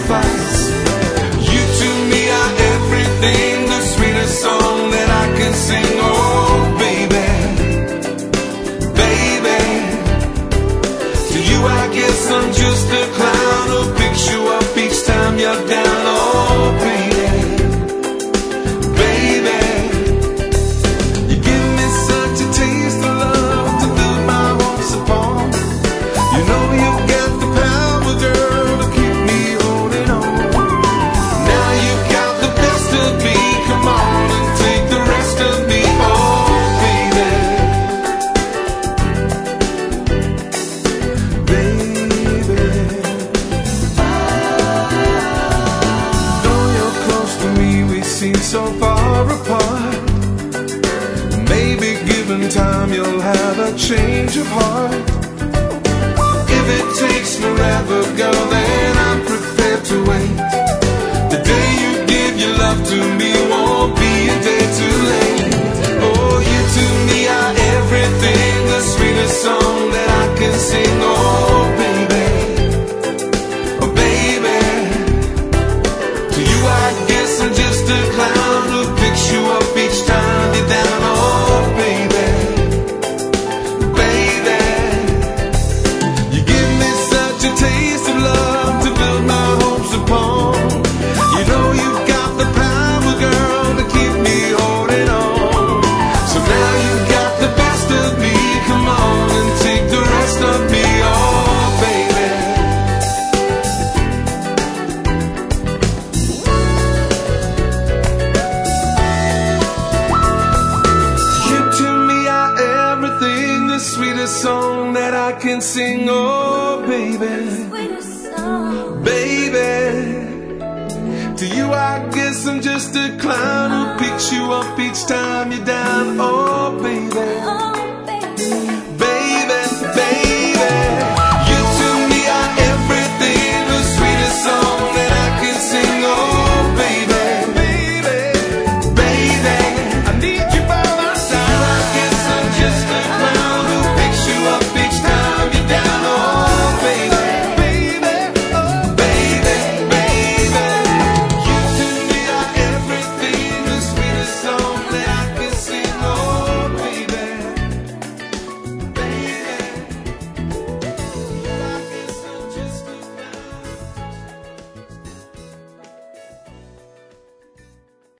sacrifice. You to me are everything, the sweetest song that I can sing. Oh baby, baby, to you I guess I'm just a clown who picks you up each time you're down. Oh baby, baby, you give me such a taste of love to build my hopes upon. You know you've got the power, girl, to keep me holding on. Now you've got the best of me, come on and take the rest of me. Oh baby, baby, though you're close to me, we seem so far apart. Maybe given time you'll have a change of heart. If it takes forever, girl, then I'm prepared to wait. The day you give your love to me won't be a day too late. Oh, you to me are everything, the sweetest song that I can sing. Oh baby, oh baby, to you I guess I'm just a clown who picks you up each time you're down. Oh baby, baby, you give me such a taste of love to build my hopes upon. You know you've got the power, girl, to keep me holding on. So now you've got the best of me, come on and take the rest of me. Oh baby, you to me are everything, the sweetest song that I can sing. Oh baby, baby, to you I guess I'm just a clown who picks you up each time you're down. Oh baby,